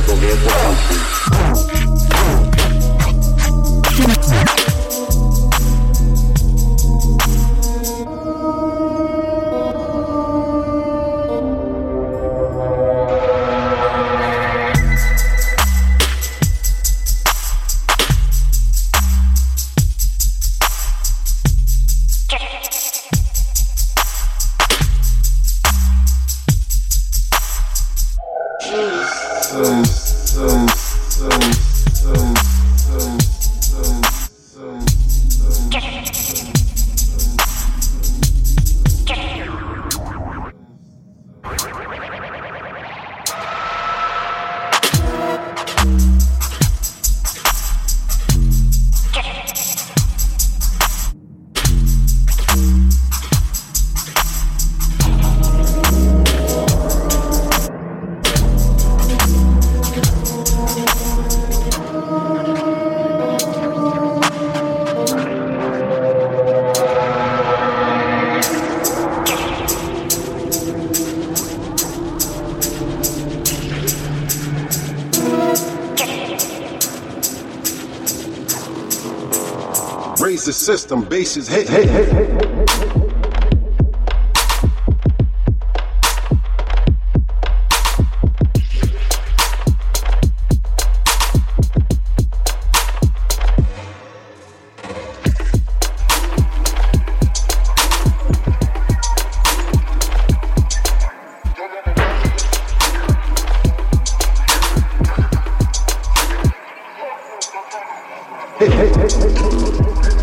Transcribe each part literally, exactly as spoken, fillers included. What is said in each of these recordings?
vehicle function. Raise the system, bases, hey, hey, hey, hey, hey. Hey, hey, hey, hey, hey.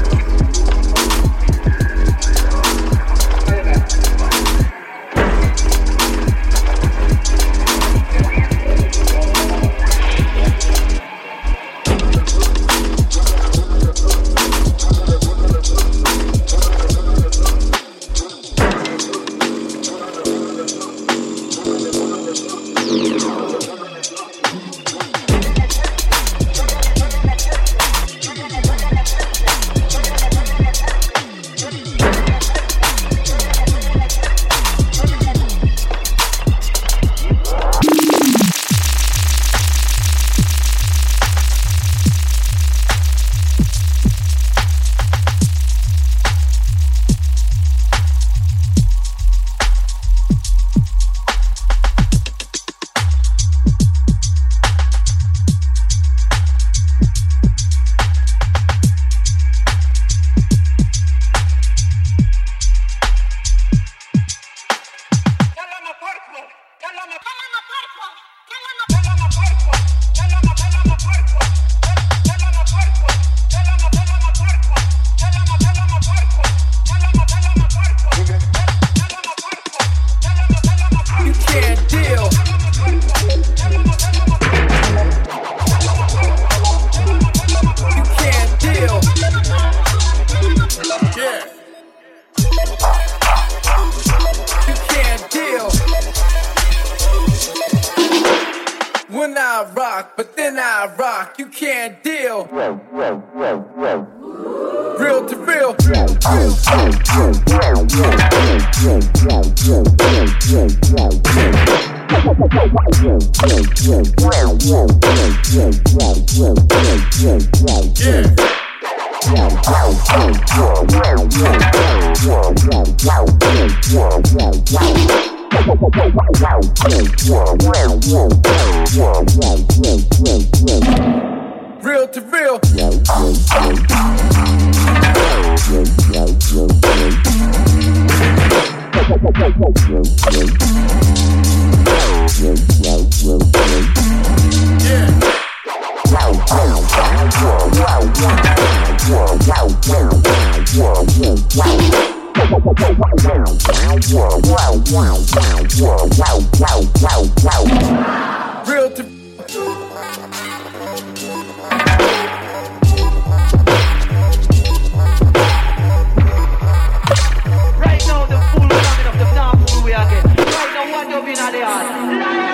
Real to real. Real to right now the fool coming up the now fool we are getting. Right now what you been at the heart?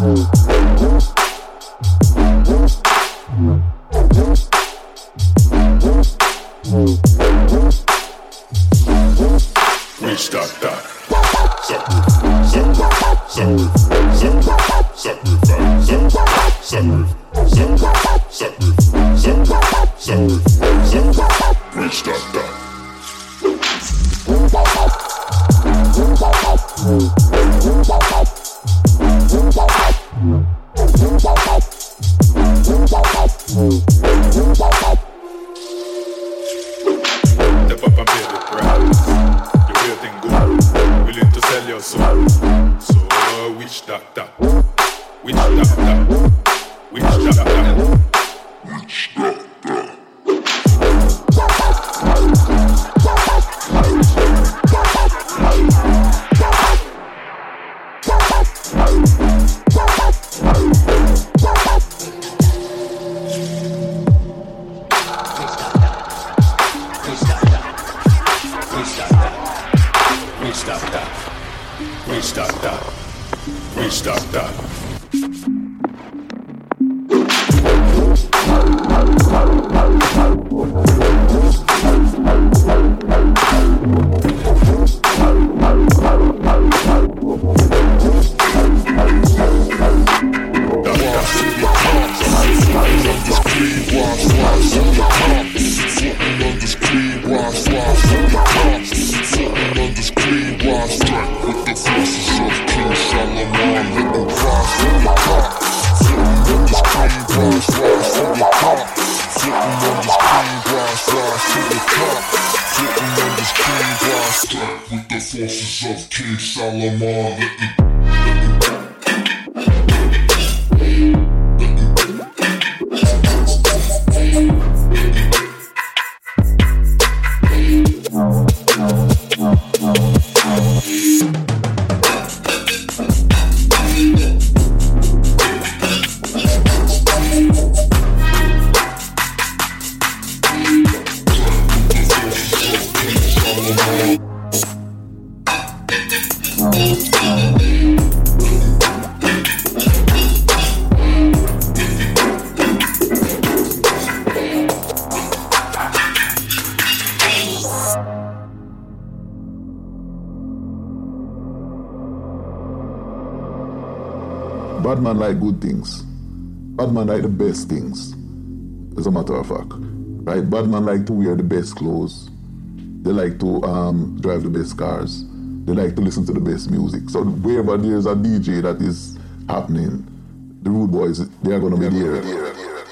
Bad man like good things. Bad man like the best things. As a matter of fact. Right? Bad man like to wear the best clothes. They like to um, drive the best cars. They like to listen to the best music. So wherever there's a D J that is happening, the rude boys, they are going to be there.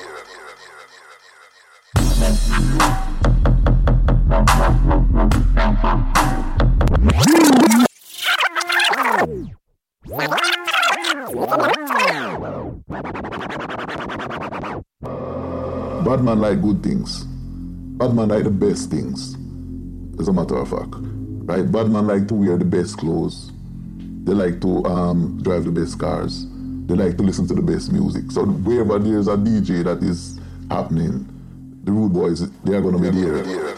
Bad man like good things. Bad man like the best things. As a matter of fact. Right? Bad man like to wear the best clothes. They like to um, drive the best cars. They like to listen to the best music. So wherever there's a D J that is happening, the rude boys, they are going to be there.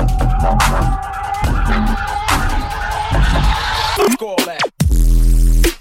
Call that.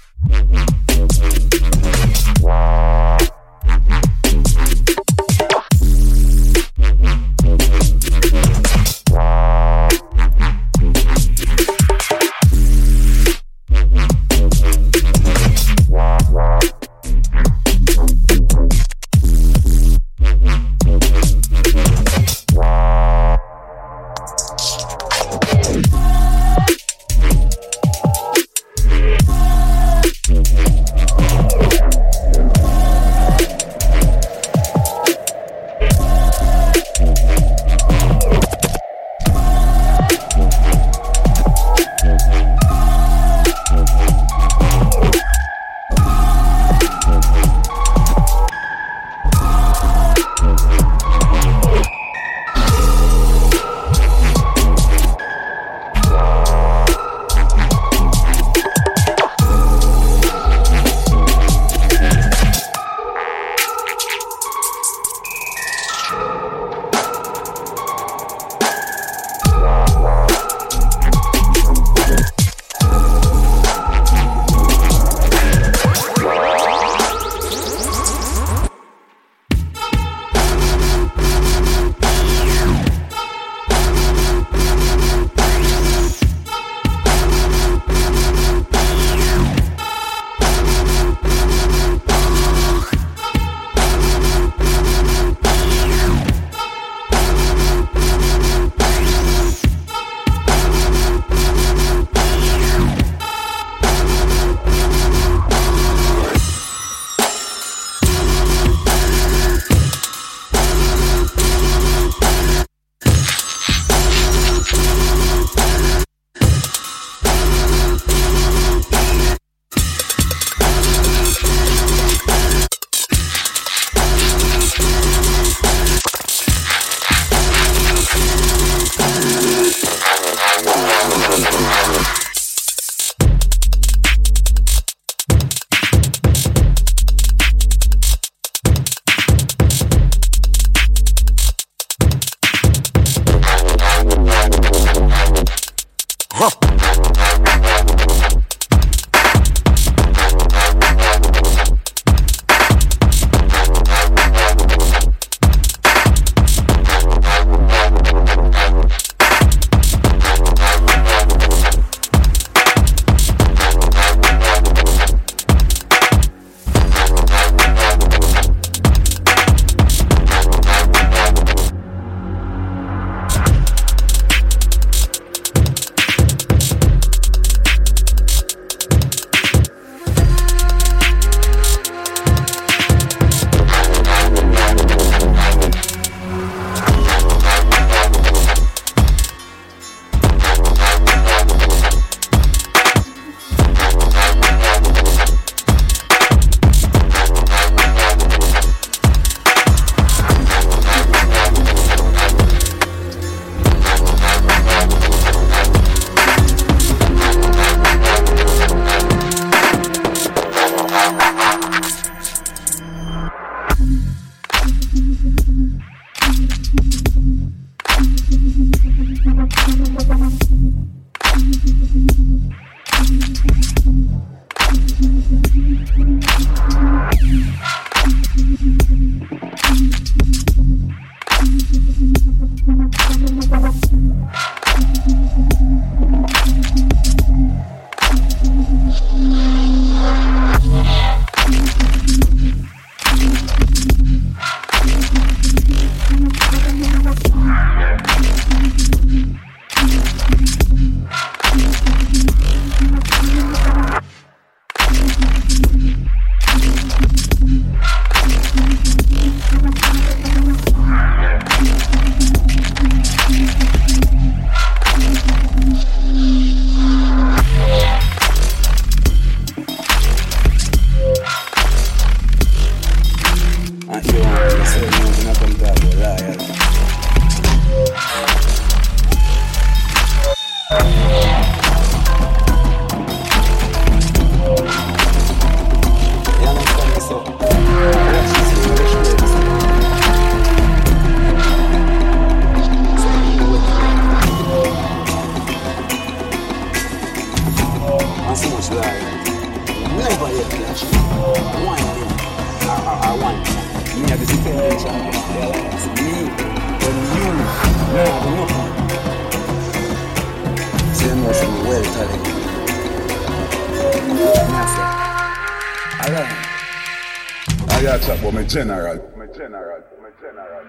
General, my general, my general.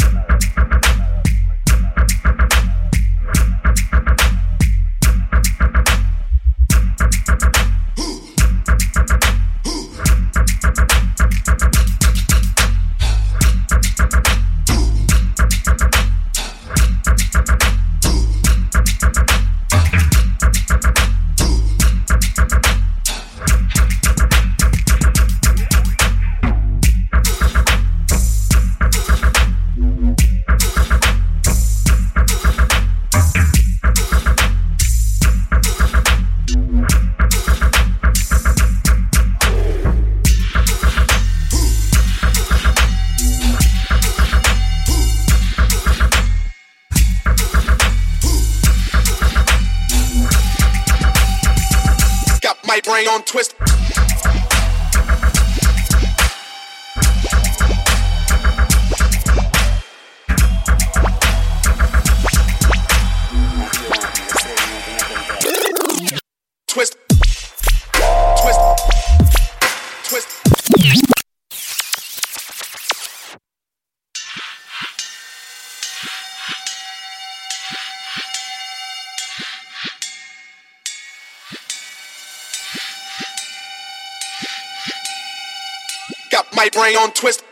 On twist. Twist. Twist. Twist. Got my brain on twist.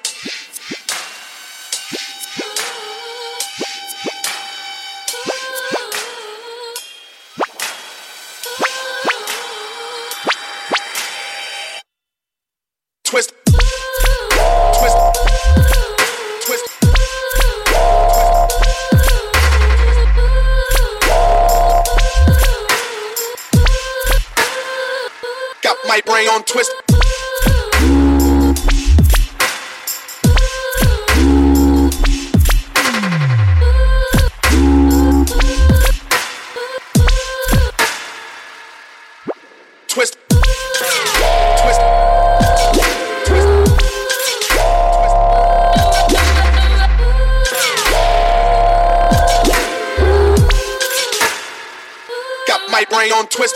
Twist. Twist. Twist. Got my brain on twist. Twist. Twist. Twist. Twist. Got my brain on twist.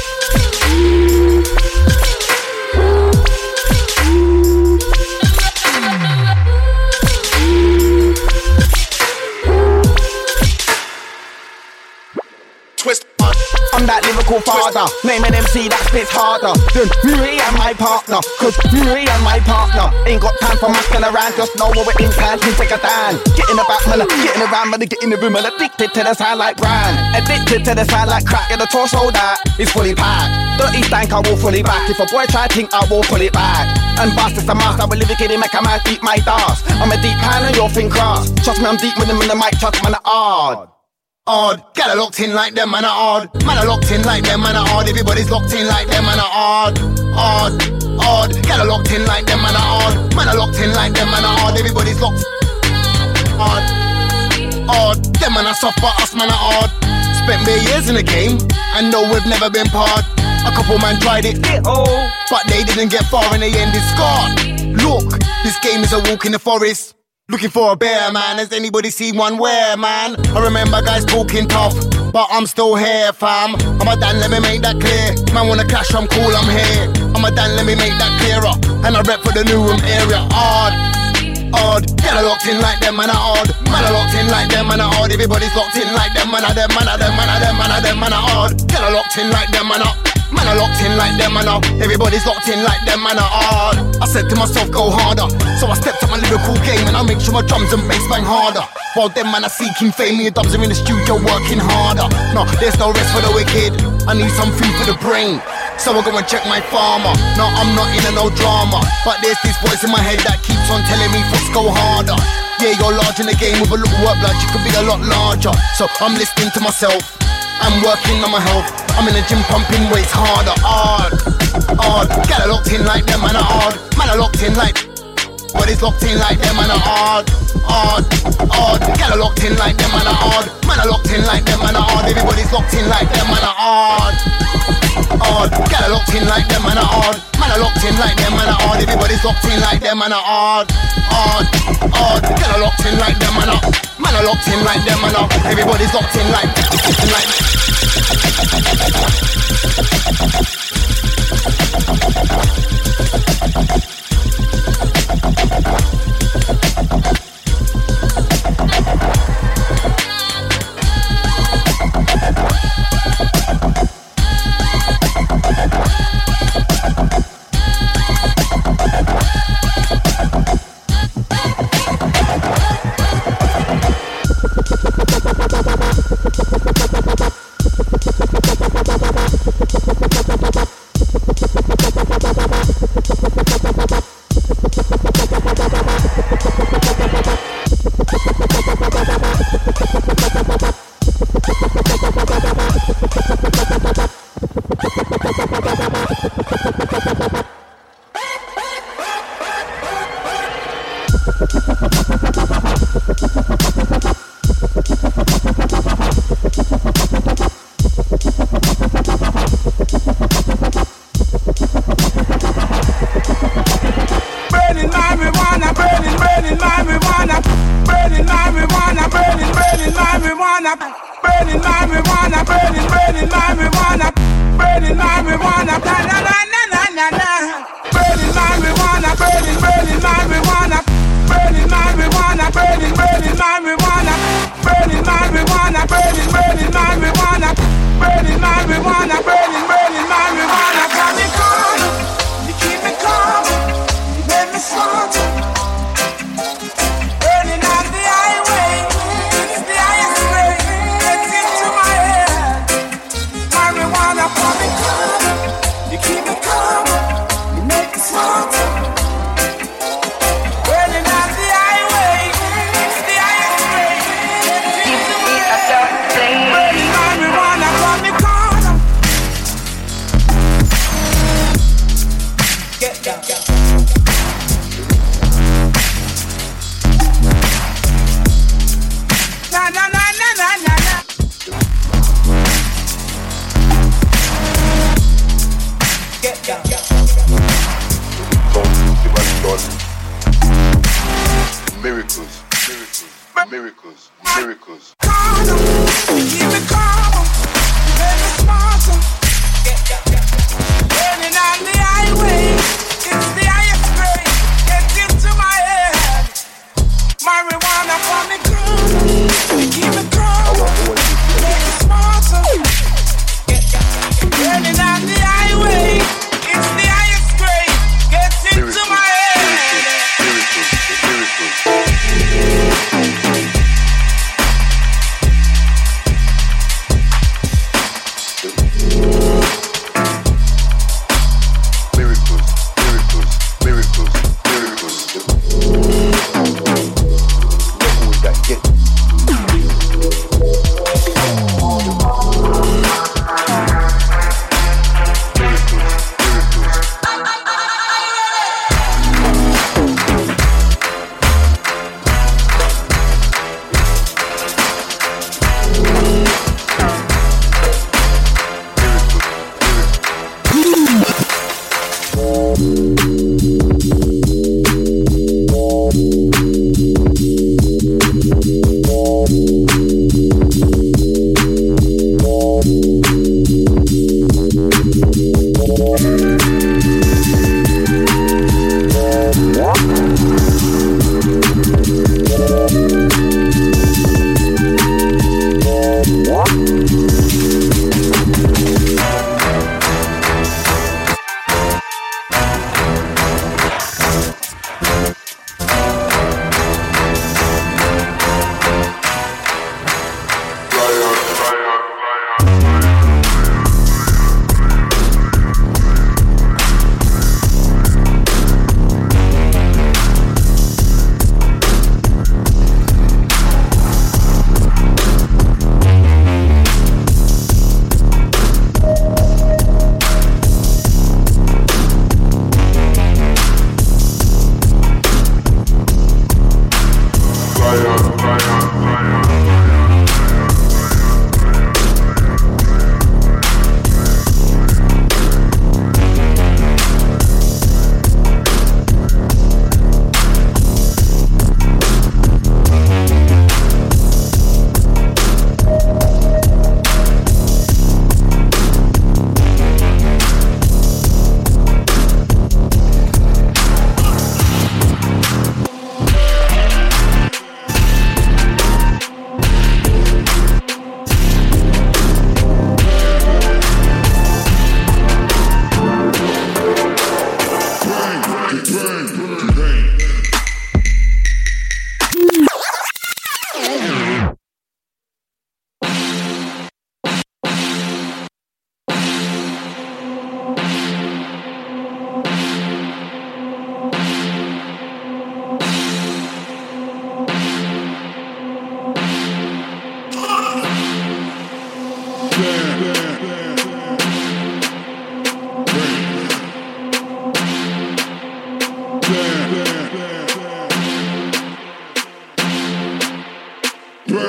Twist. I'm that lyrical father, name an M C that spits harder than me and my partner. Cause me and my partner ain't got time for masking around. Just know what we're in plan, we take a down. Getting about, man, getting around, man, get in the room, man. Addicted to the sound like brand, addicted to the sound like crack. Yeah, the torso that is fully packed. Dirty stank, I will fully back. If a boy try to think, I will pull it back. And bust is the master, we lyrically make a man eat my dust. I'm a deep hand and you'll think cross. Trust me, I'm deep with them in the mic, trust man, I'm hard. Odd, get a locked in like them, man are odd. Man are locked in like them, man are odd. Everybody's locked in like them, man are odd. Odd, odd, get a locked in like them, man are odd. Man are locked in like them, man are odd. Everybody's locked. hard. Hard, them man are soft but us man are hard. Spent bare years in the game, and no we've never been part. A couple man tried it, oh, but they didn't get far in the end it's scarred. Look, this game is a walk in the forest, looking for a bear man, has anybody seen one where man? I remember guys talking tough, but I'm still here fam. I'm a Dan, let me make that clear. Man wanna clash, I'm cool, I'm here. I'm a Dan, let me make that clearer. And I rep for the new room area, hard. Hard, get locked in like them, man are hard. Man are locked in like them, man are hard. Everybody's locked in like them, man are them, man are them, man are them, man are them, man are hard. Get locked in like them, man are. Man are locked in like them, man are. Everybody's locked in like them, man are hard. I said to myself, go harder. So I stepped up my lyrical game and I make sure my drums and bass bang harder. While them man are seeking fame, me and dubs are in the studio working harder. No, there's no rest for the wicked. I need some food for the brain. So I go and check my farmer. No, I'm not in a no drama, but there's this voice in my head that keeps on telling me let's go harder. Yeah, you're large in the game with a little work blood, you could be a lot larger. So I'm listening to myself, I'm working on my health. I'm in the gym pumping weights harder, hard, hard. Get locked in like them, man are hard. Man are locked in like, but it's locked in like them, man are hard, hard, hard. Get locked in like them, man are hard. Man are locked in like them, man are hard. Everybody's locked in like them, man are hard, hard. Get locked in like them, man are hard. Man are locked in like them, man are hard. Everybody's locked in like them, man are hard, hard, hard. Get locked in like them, man are. Man are locked in like them, man are. Everybody's locked in like, like.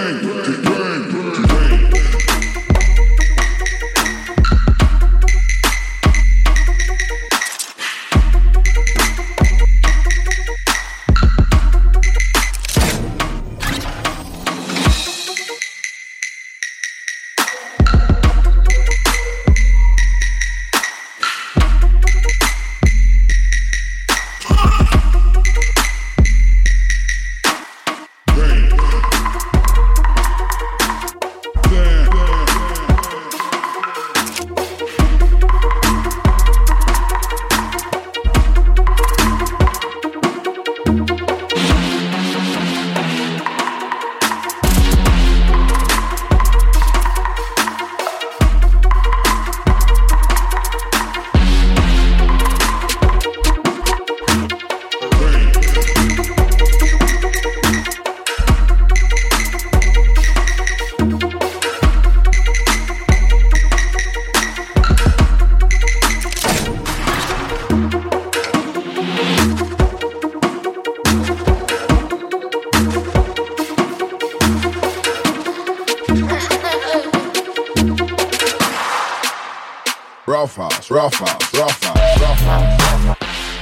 Rough house, rough house, rough house, rough house.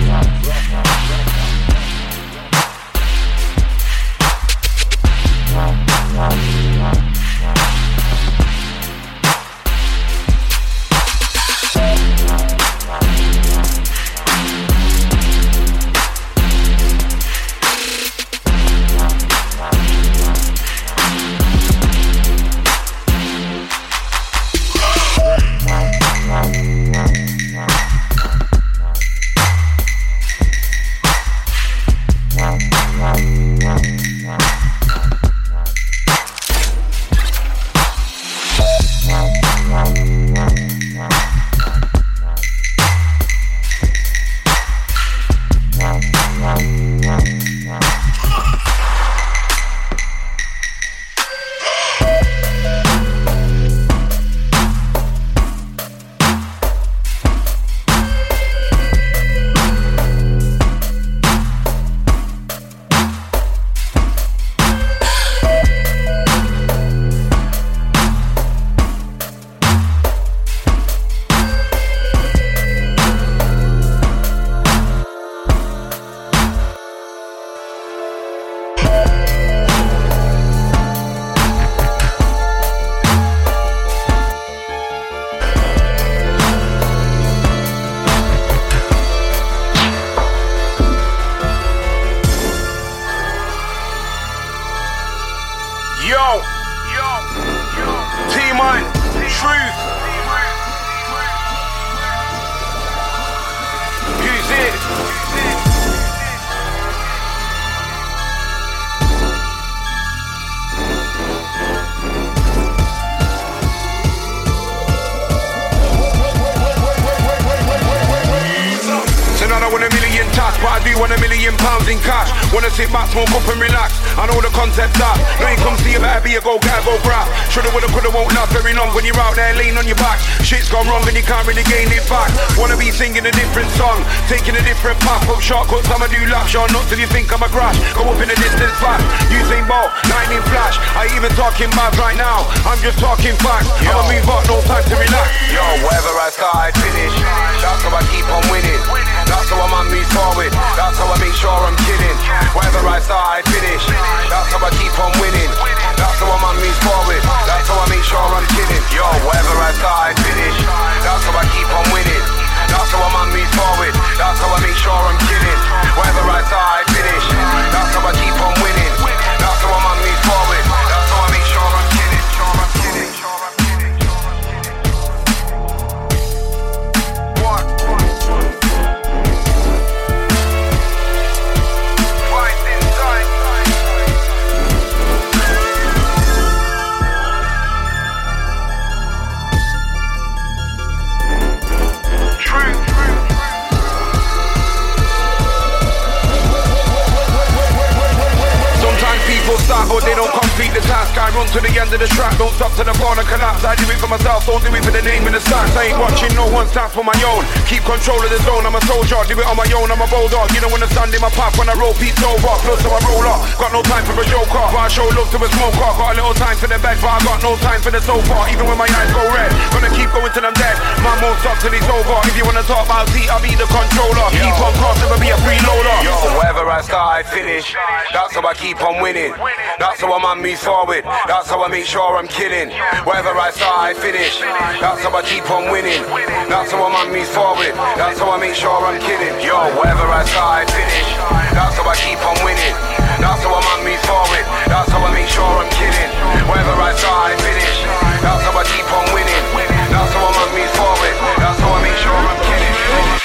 Taking a different path, hope shortcuts, I'ma do lap shot nuts if you think I'm a crash. Go up in the distance fast, Usain Bolt, lightning flash. I even talking bad right now, I'm just talking facts. I'ma move on, no time to relax. Yo, whatever I start, I finish. That's how I keep on winning. That's how my man moves forward. That's how I make sure I'm kidding. Whatever I start, I finish. That's how I keep on winning. That's how my man moves forward. That's how I make sure I'm kidding. Yo, whatever I start, I finish. That's how I keep on winning. That's how a man moves forward. That's how I make sure I'm kidding. Wherever I start, I finish. That's how I keep on winning. That's how a man moves forward. That's how I make sure I'm kidding. Sure I'm kidding. Sure I'm kidding. Sure I'm kidding. What? Fight inside. True. beat the task, I run to the end of the track. Don't stop to the corner, collapse. I do it for myself, don't do it for the name in the stacks. I ain't watching no one stands for my own. Keep control of the zone, I'm a soldier. Do it on my own, I'm a bulldog. You don't understand in my path when I roll beats over. Close to I roll up, got no time for a joker. But I show love to a smoker. Got a little time for the bed, but I got no time for the sofa. Even when my eyes go red, gonna keep going till I'm dead. Man won't stop till he's over. If you wanna talk about Z, I'll be the controller. Yo. Keep on cross, never be a freeloader. Yo, wherever I start, I finish. That's how I keep on winning. That's how a man moves forward. That's how I make sure I'm killing. Wherever I start, I finish. That's how I keep on winning. That's how a man moves forward. That's how I make sure I'm killing. Yo, wherever I start, I finish. That's how I keep on winning. That's how a man moves forward. That's how I make sure I'm killing. Wherever I start, I finish. That's how I keep on winning. That's how a man moves forward. That's how I make sure I'm killing.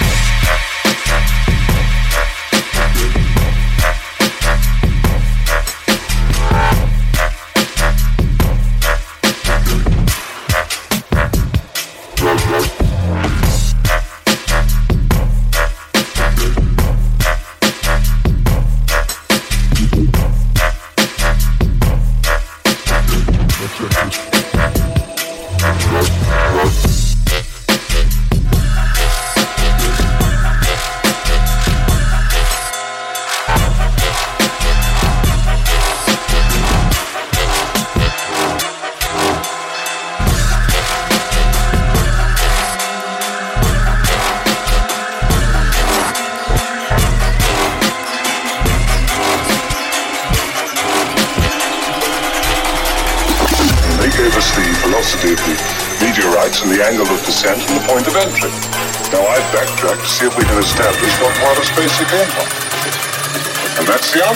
And the angle of descent and the point of entry. Now I've backtracked to see if we can establish what part of space it came from. And that's the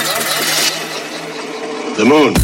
answer. The moon.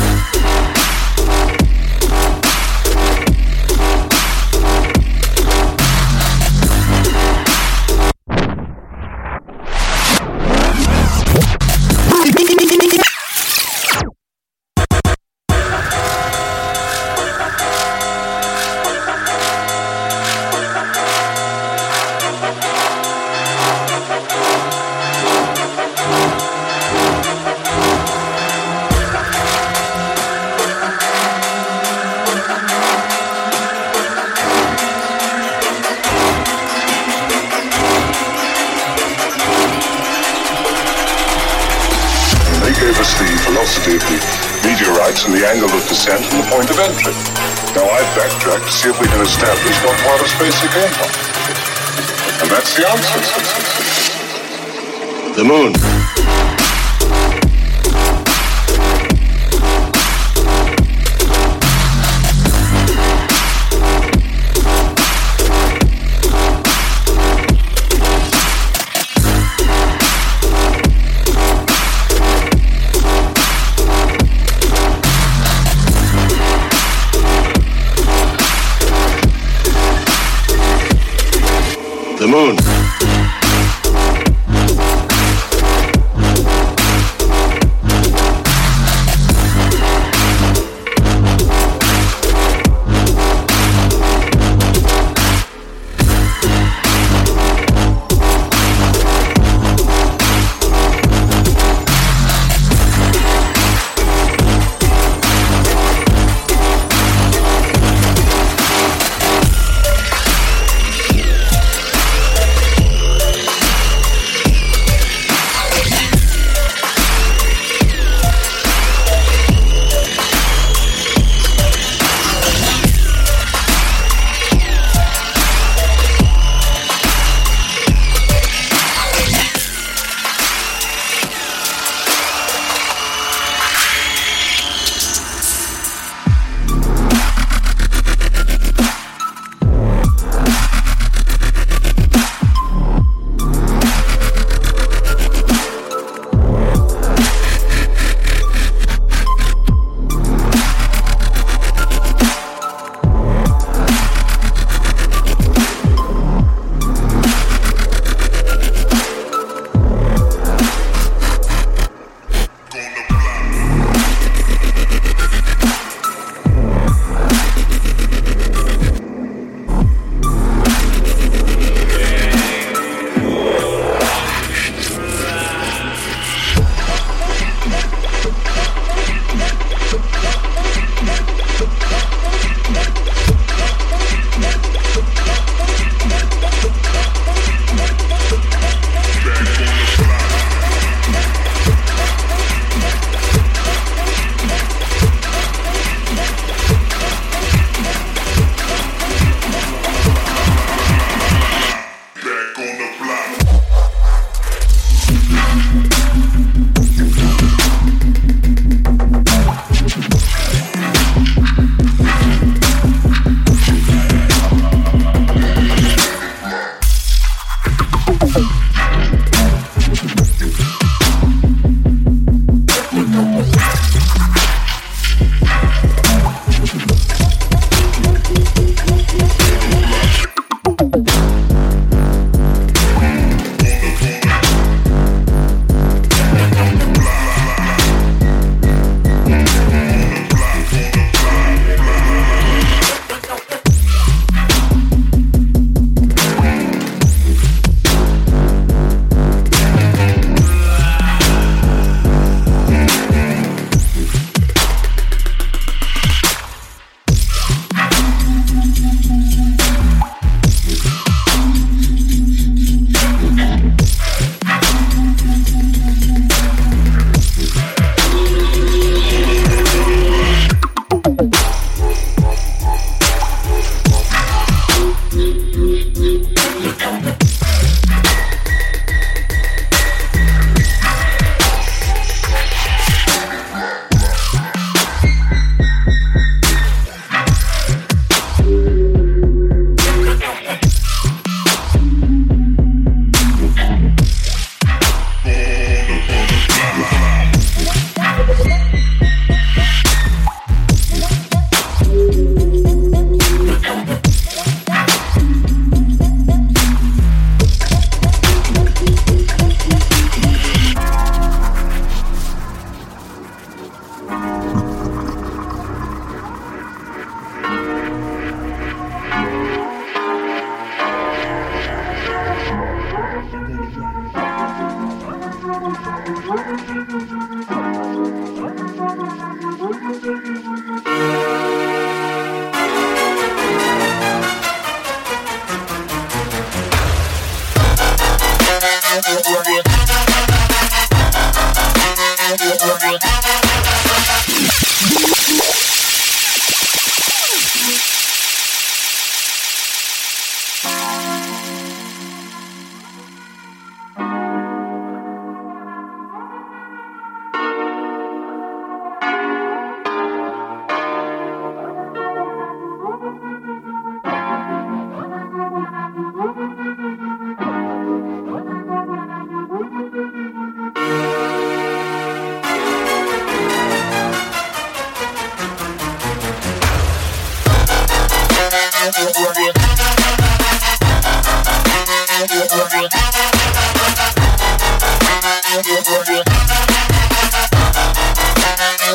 And the angle of descent and the point of entry. Now I've backtracked to see if we can establish what part of space it came from. And that's the answer. The moon. The moon.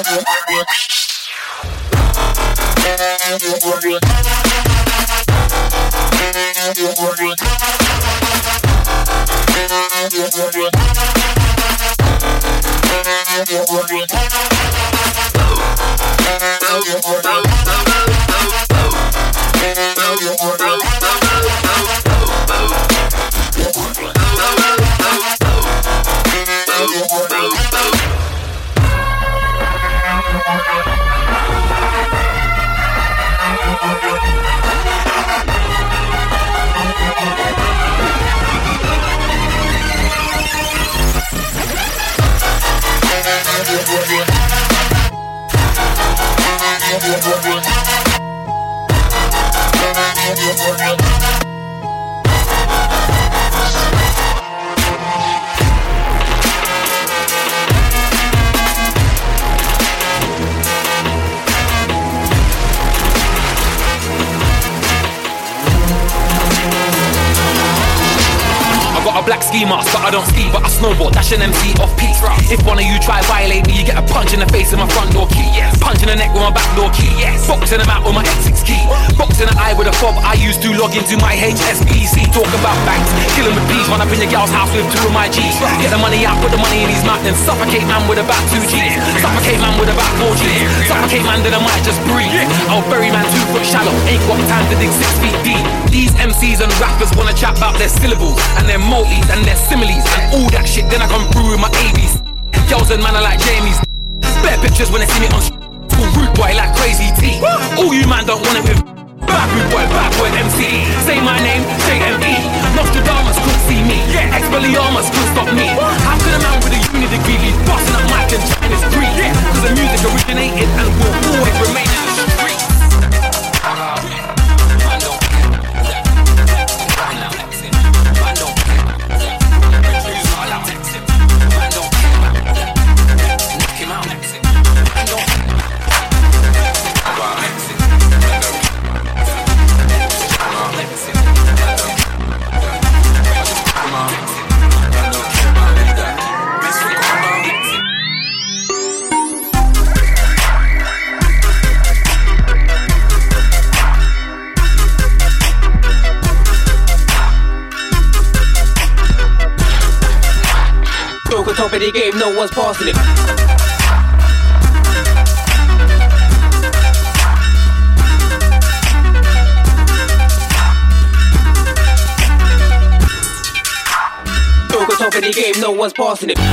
But I don't ski, but I snowboard, dash an M C off peak. If one of you try violate me, you get a punch in the face with my front door key. Yes. Punch in the neck with my back door key. Yes. Box in the mouth with my X six key. Box in the eye with a fob I used to log into my H S B C. Talk about banks, killing with peas. Run up in your gal's house with two of my G's. Get the money out, put the money in his mouth, then suffocate man with about two G's. Suffocate man with about four G's. Suffocate man, then I might just breathe. I'll bury man two foot shallow, ain't got time to dig six feet deep. These M Cs and rappers wanna chat about their syllables and their multis and their similes and all that shit, then I come through with my A Bs. Girls and man are like Jamie's. Better pictures when they see me on full rude boy like Crazy T. All you man don't want it with bad rude boy, bad boy M C. Say my name, say M E. Nostradamus couldn't see me. Expelliarmus couldn't stop me. How could a man with a uni degree be busting up mic and chatting his creed? Cause the music originated and will always remain in the streets. Top of the game, no one's passing it. Joker top of the game, no one's passing it.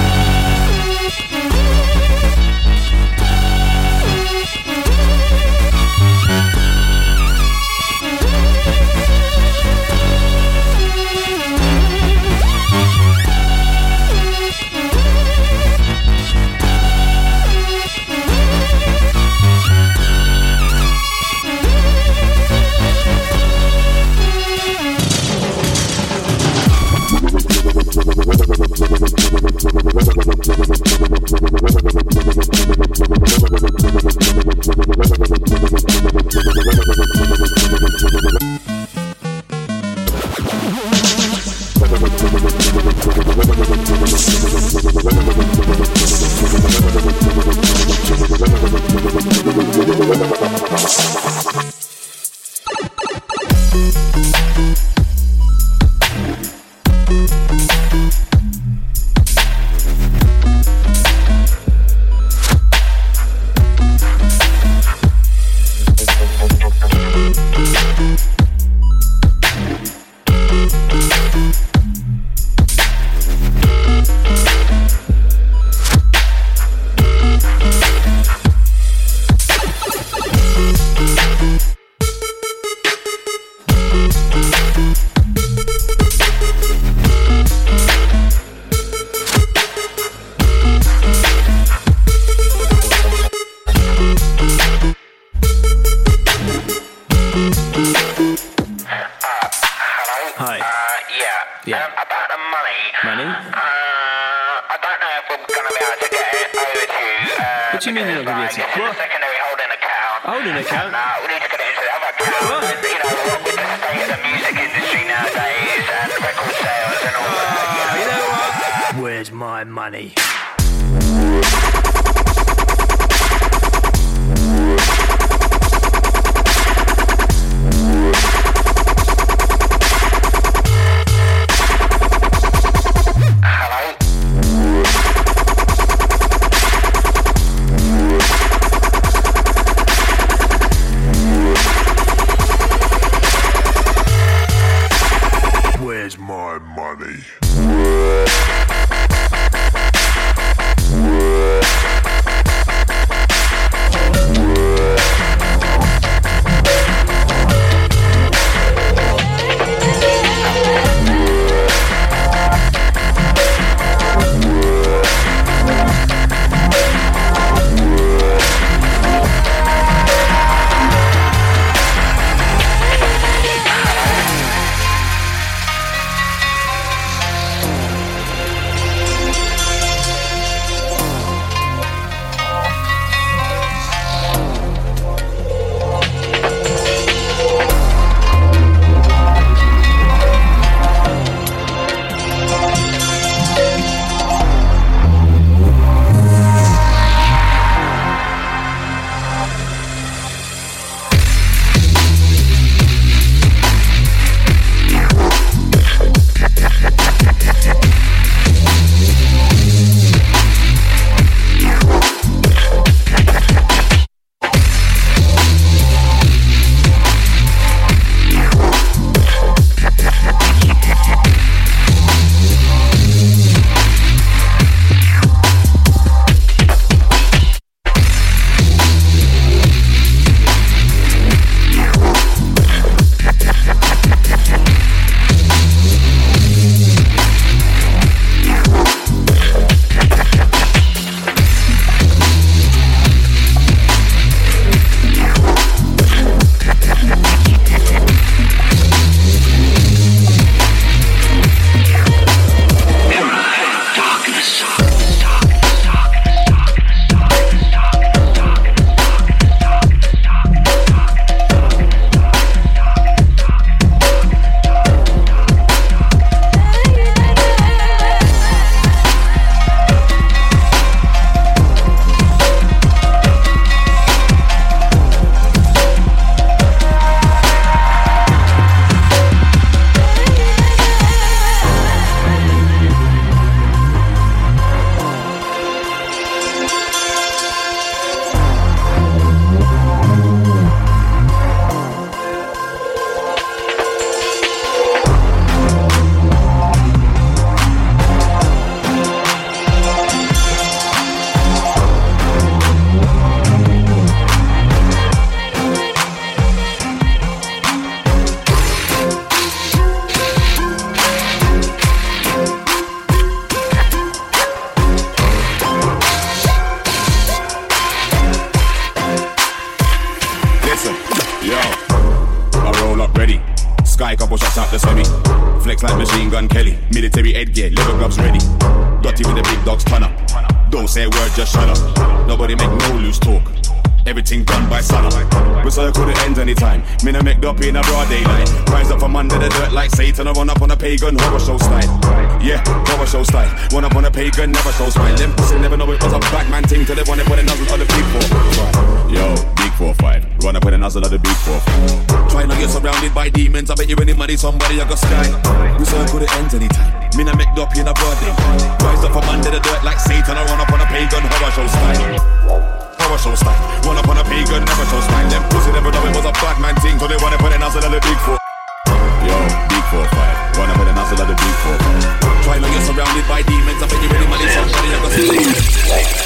sky, couple shots out the semi. Flex like Machine Gun Kelly. Military headgear, leather gloves ready. Dotty with the big dogs turn up. Don't say a word, just shut up. Nobody make no loose talk. Everything done by sunup. We circle the ends anytime. Me no make up in a broad daylight. Rise up from under the dirt like Satan. I run up on a pagan horror show style. Yeah, horror show style. Run up on a pagan, never show smile. Them pussy never know it was a black man thing till they wanna put a nozzle on the big four five. Yo, big four five. Run up with a nozzle on the big four five. Try not get surrounded by demons. I bet you any money somebody I got sky. We circle the ends anytime. Me no make up in a broad daylight. Rise up from under the dirt like Satan. I run up on a pagan horror show style. Power show style. Run up on a pagan, never show smile. Them pussy never know it was a bad man thing, so they wanna put a nozzle on the big four. Yo, big four five. Run up with a nozzle on the big four five. Try not get surrounded by demons. I bet you really money somebody I got see.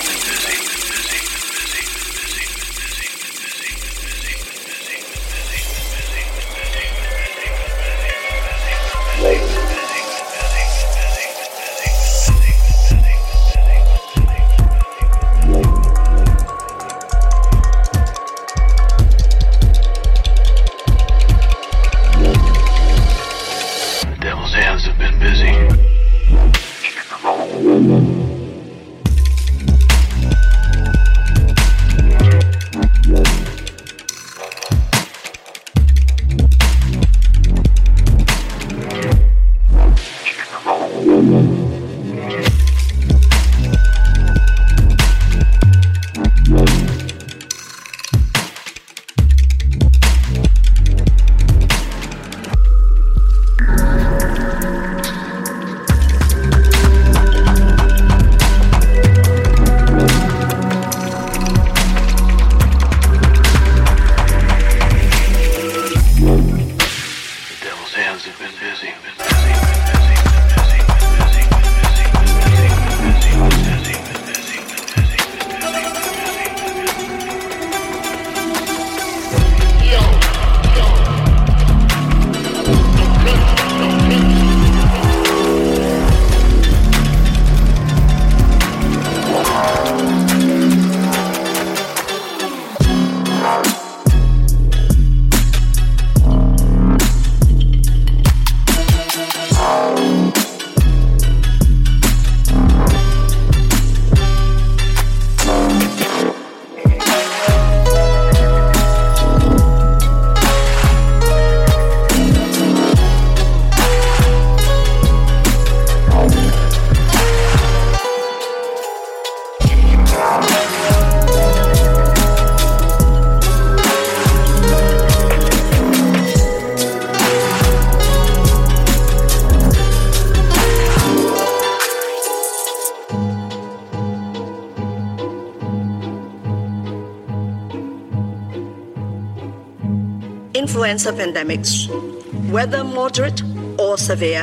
Influenza pandemics, whether moderate or severe,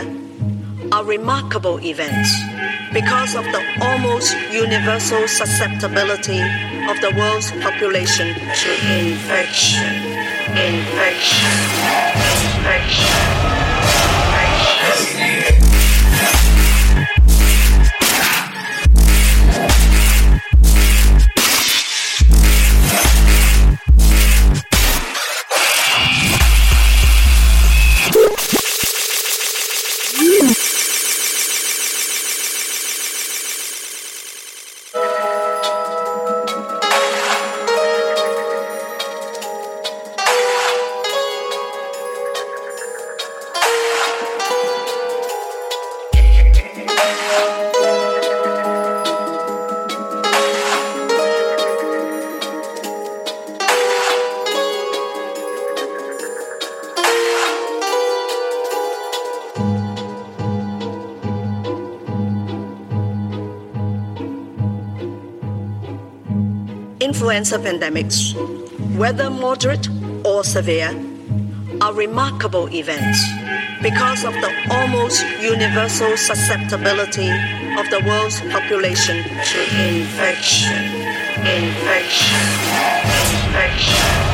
are remarkable events because of the almost universal susceptibility of the world's population to infection, infection, infection. Influenza pandemics, whether moderate or severe, are remarkable events because of the almost universal susceptibility of the world's population to infection, infection, infection.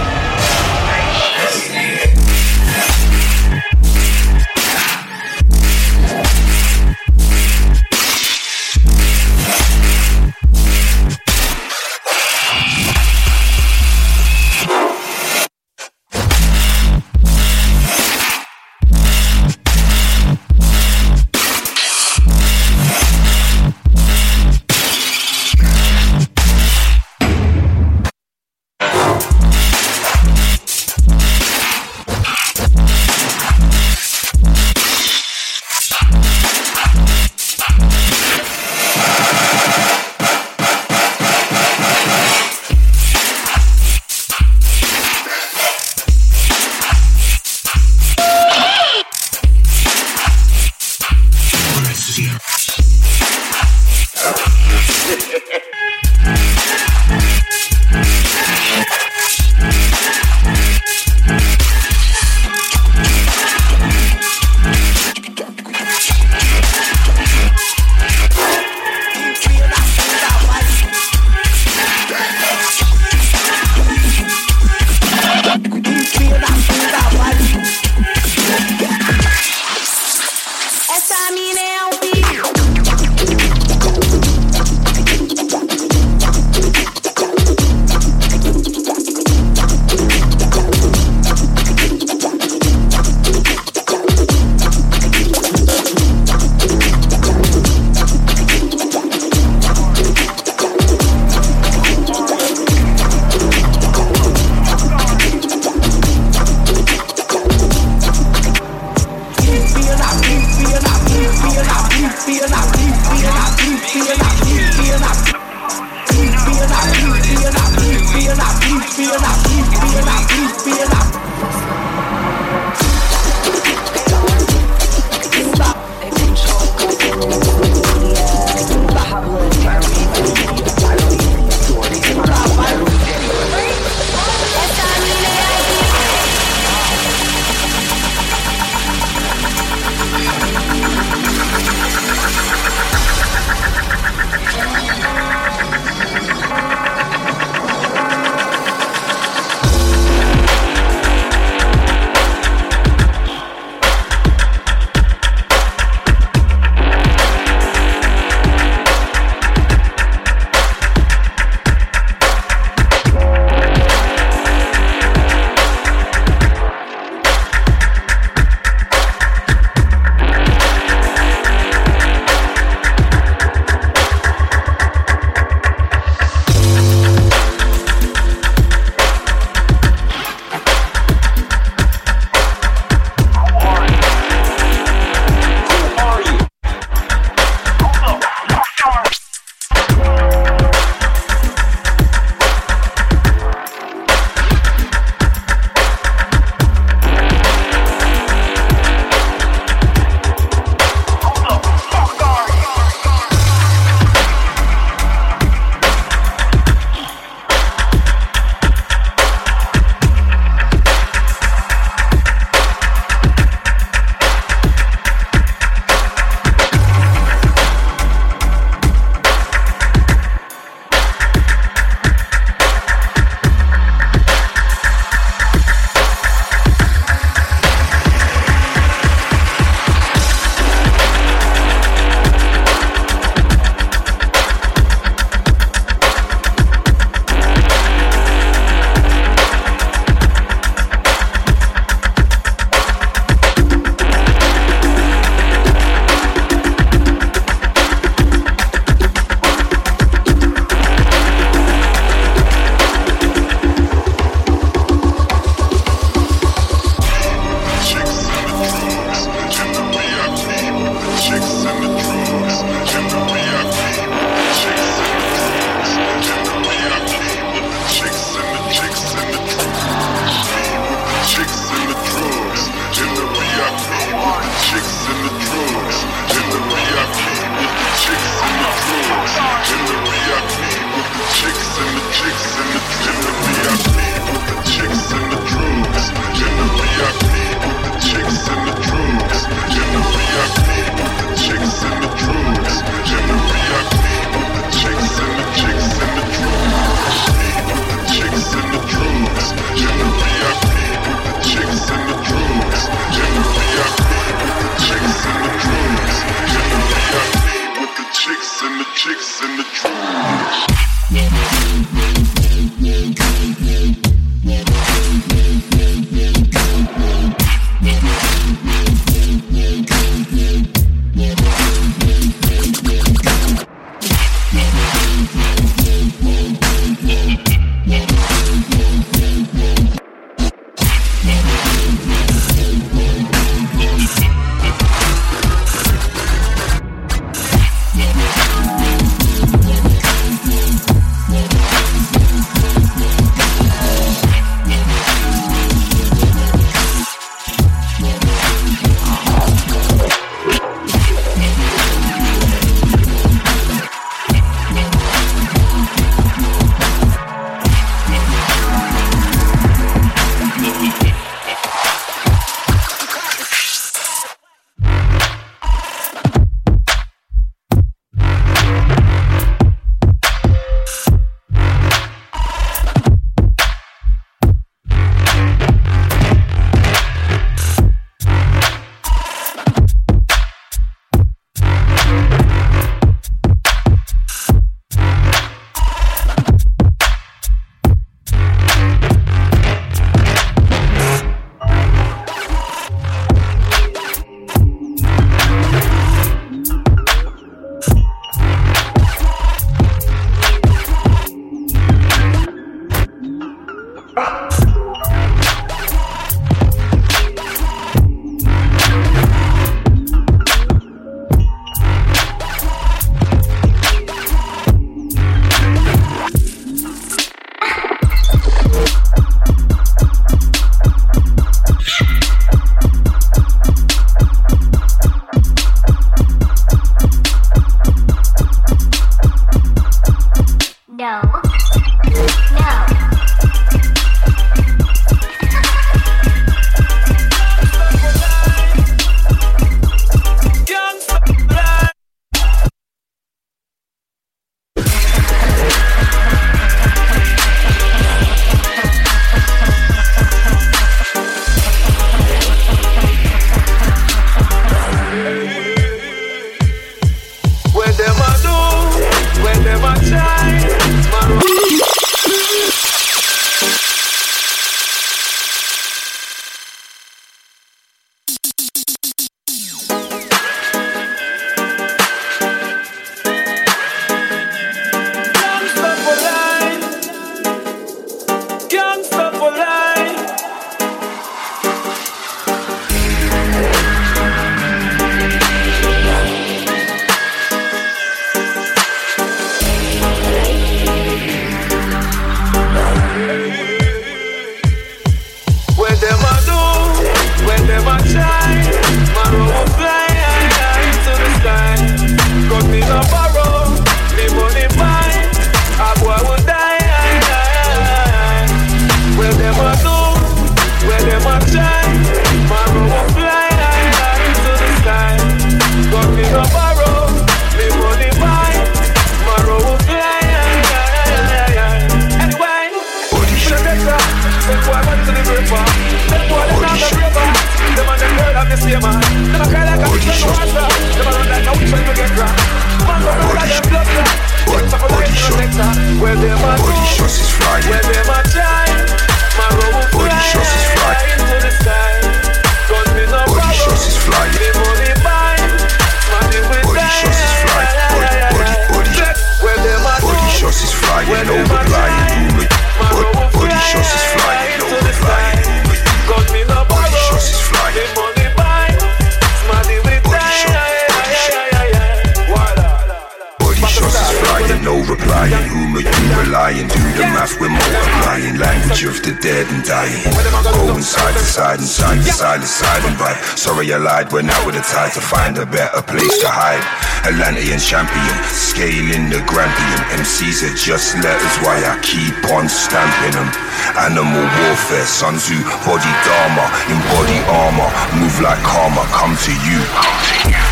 Where them a Body shots is flying. Where them a try. My road will Body shots is flying. into the sky. Cause me no Body shots is flying. The money buy. Money with Body shots is flying. Body, body, body. Where them a Body shots is flying. No replying. Body, body shots is flying. No replying. Cause me no Body shots is flying. The money buy. Money with Body shot. Body shot. Body shots is flying. No replying. Whom are you relying? Do the math. We're multiplying. Language of the dead and dying. Going side to side and side to side, side and by. Sorry I lied. Went out with a tide to find a better place to hide. Atlantean champion, scaling the Grampian. M Cs are just letters, why I keep on stamping them. Animal warfare, Sun Tzu, body dharma, embody armor, move like karma, come to you. Come to you.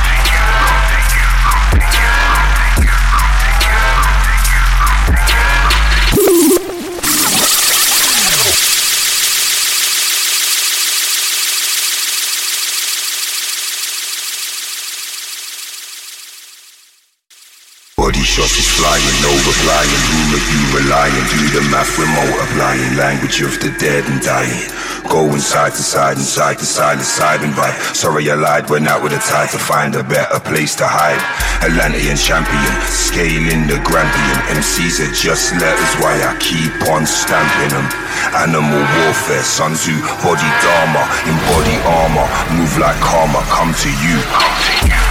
Body shots is flying, no replying. Whom are you relying? Do the math, we're multiplying. Language of the dead and dying. Going side to side and side to side, side and by. Sorry I lied, went out with a tide to find a better place to hide. Atlantean champion, scaling the Grampian. M Cs are just letters, why I keep on stamping them. Animal warfare, Sun Tzu, body dharma, embody armor, move like karma, come to you. Come to you, come to you, come to you, come to you.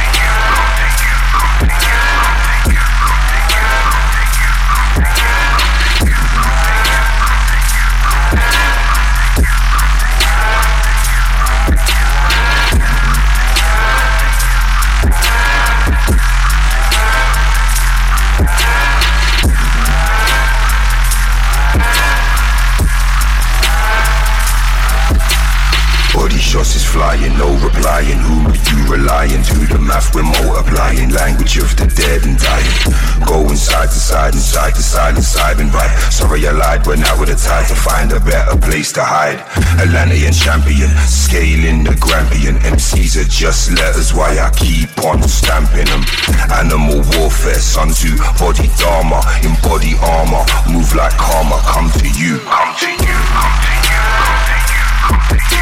Body shots is flying, no replying. Who are you relying? Do the math, we're multiplying. Language of the dead and dying. Going side to side and side to side and side and by. Sorry I lied, went out with a tide to find a better place to hide. Atlantean champion, scaling the Grampian. M Cs are just letters, why I keep on stamping them. Animal warfare, Sun Tzu, body dharma, embody armor, move like karma, come to you. Come to you, come to you, come to you, come to you.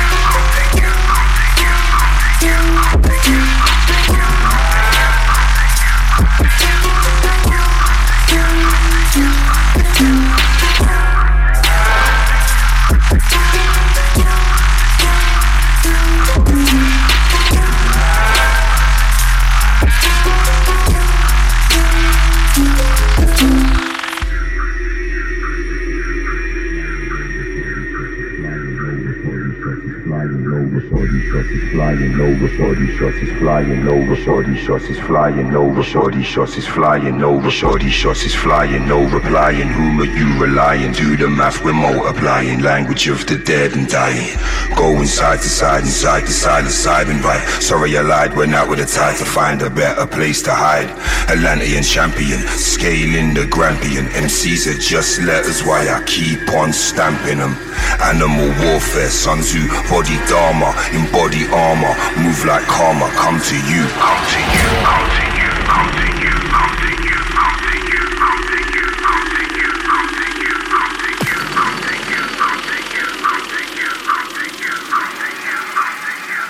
Body shots is flying over, body shots is flying over, body shots is flying over, body shots is flying over, body shots is flying, no replying. Whom are you relying? Do the math, we're multiplying. Language of the dead and dying. Going side to side and side to side and side and by. Sorry I lied, went out with a tide to find a better place to hide. Atlantean champion, scaling the Grampian. M Cs are just letters, why I keep on stamping them. Animal warfare, Sun Tzu, body dharma, embody armor, move like karma, come to you. Come to you, come to you, come to you, come to you, come to you, come to you, come to you, come to you, come to you, come to you, come to you, come to you, come to you, come to you, come to you,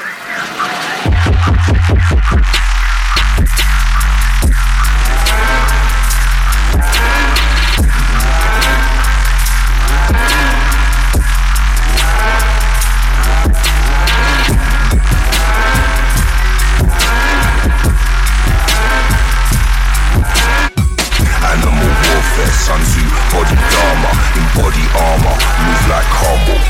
come to you. Sun Tzu, body dharma, embody armor, move like karma.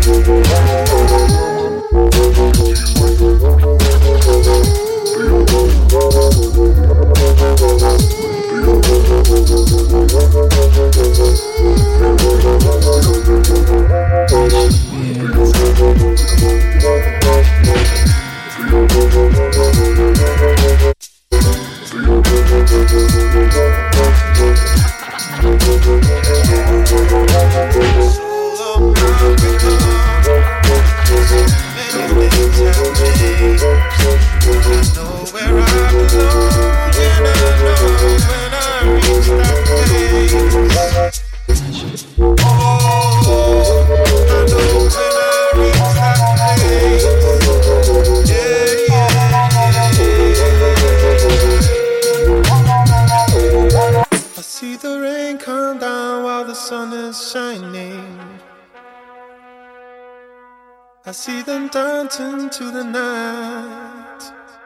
I see them dancing to the night.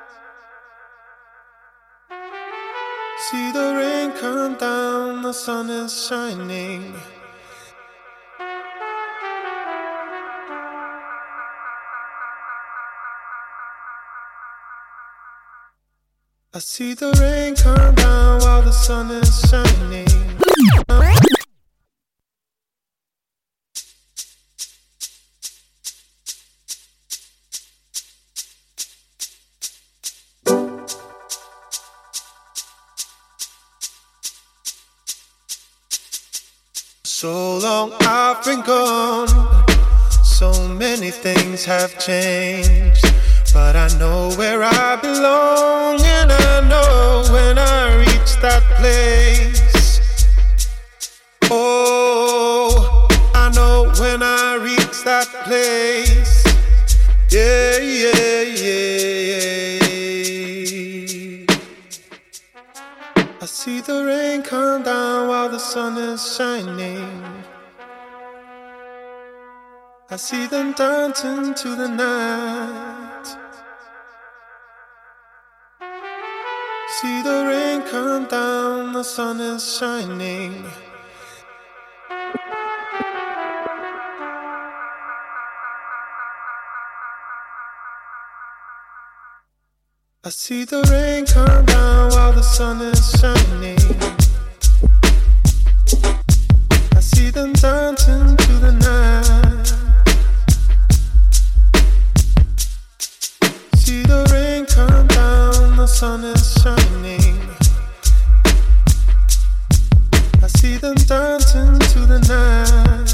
See the rain come down, the sun is shining. I see the rain come down while the sun is shining. So long I've been gone, so many things have changed, but I know where I belong, and I know when I reach that place. Oh, I know when I reach that place. Yeah, yeah, yeah, yeah. I see the rain come down while the sun is shining. I see them dancing to the night. See the rain come down, the sun is shining. I see the rain come down while the sun is shining. I see them dancing to the night. See the rain come down, the sun is shining. I see them dancing to the night.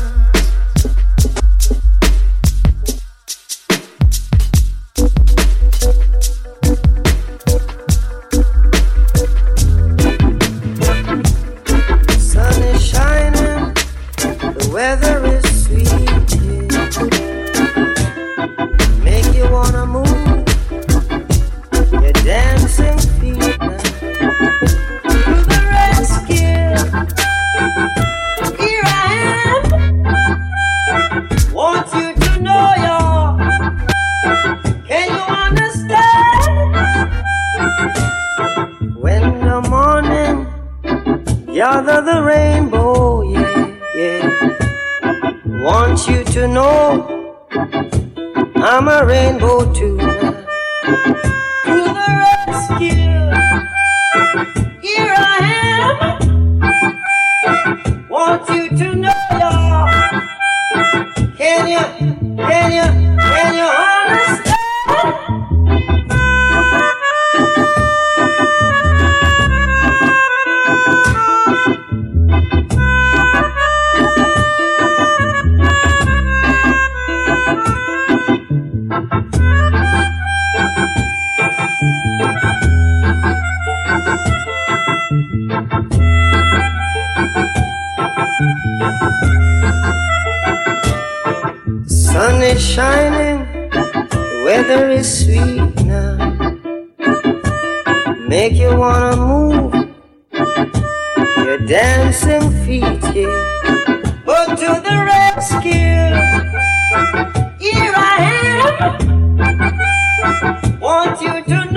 Sun is shining, the weather is sweet, yeah. Make you wanna move your dancing feet now. To the rescue, here I am. Want you to know y'all. Can you understand? When the morning gather the rainbow, yeah, yeah. Want you to know I'm a rainbow too. To the rescue, here I am. Want you to know, y'all. Can you, can you, can you understand? The sun is shining, the weather is sweet now. Make you wanna move your dancing feet, yeah. But to the rescue, here I am. Want you to